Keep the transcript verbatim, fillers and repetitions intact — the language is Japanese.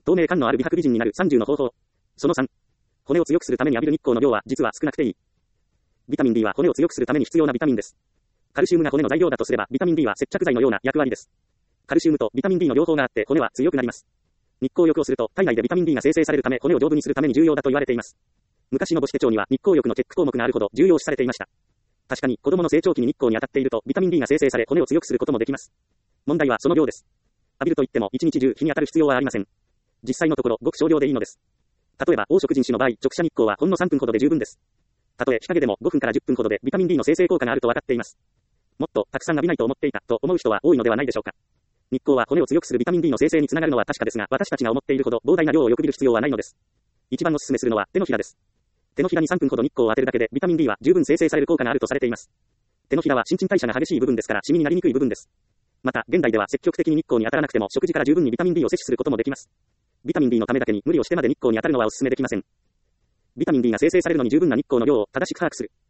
透明感のある美白美人になるさんじゅうの方法。そのさん。骨を強くするために浴びる日光の量は実は少なくていい。ビタミン D は骨を強くするために必要なビタミンです。カルシウムが骨の材料だとすれば、ビタミン D は接着剤のような役割です。カルシウムとビタミン D の両方があって骨は強くなります。日光浴をすると体内でビタミン D が生成されるため骨を丈夫にするために重要だと言われています。昔の母子手帳には日光浴のチェック項目があるほど重要視されていました。確かに子供の成長期に日光に当たっているとビタミン D が生成され骨を強くすることもできます。問題はその量です。浴びるといっても一日中日に当たる必要はありません。実際のところごく少量でいいのです。例えば黄色人種の場合、直射日光はほんのさんぷんほどで十分です。たとえ日陰でもごふんからじゅっぷんほどでビタミン D の生成効果があると分かっています。もっとたくさん浴びないと思っていたと思う人は多いのではないでしょうか。日光は骨を強くするビタミン D の生成につながるのは確かですが、私たちが思っているほど膨大な量をよく見る必要はないのです。一番お勧めするのは手のひらです。手のひらにさんぷんほど日光を当てるだけでビタミン D は十分生成される効果があるとされています。手のひらは新陳代謝が激しい部分ですからシミになりにくい部分です。また、現代では積極的に日光に当たらなくても食事から十分にビタミン D を摂取することもできます。ビタミン D のためだけに無理をしてまで日光に当たるのはお勧めできません。ビタミン D が生成されるのに十分な日光の量を正しく把握する。